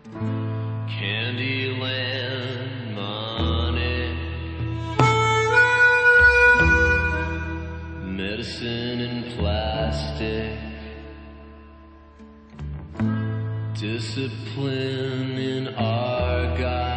Candyland money, medicine in plastic, discipline in Argyle.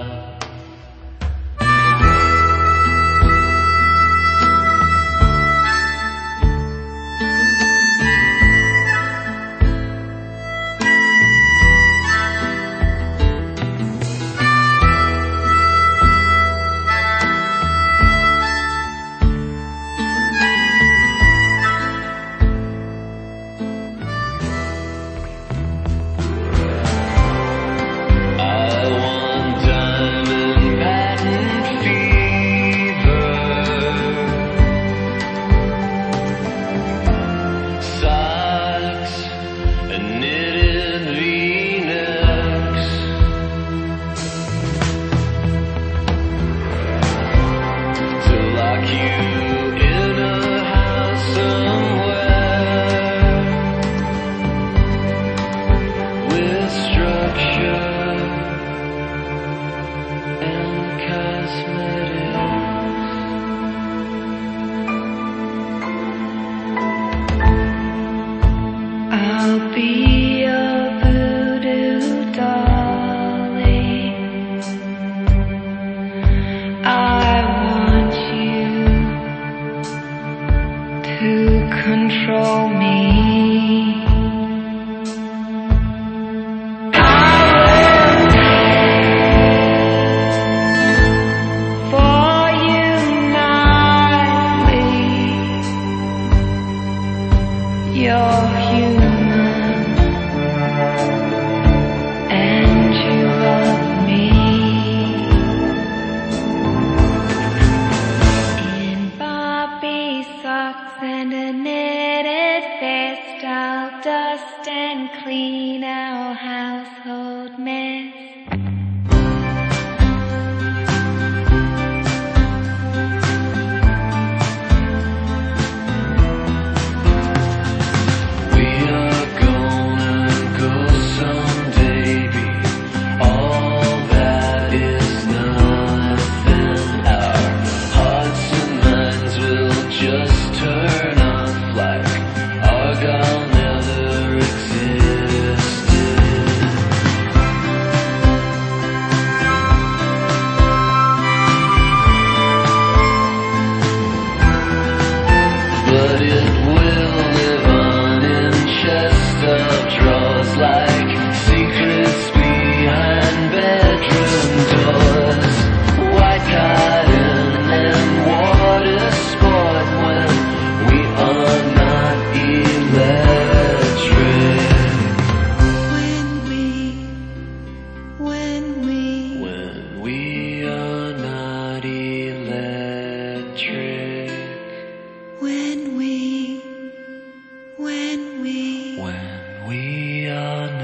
Control me. For you nightly, you're human, and you love me. In Barbie socks and a knitted vest, I'll dust and clean our household mess. We are gonna go someday, be all that is nothing. Our hearts and minds will just turn off like Argyle never existed. But it will live on in chest of drawers like secrets behind bedroom doors. White cotton and water sport when we are not electric. When we are not electric. When we are not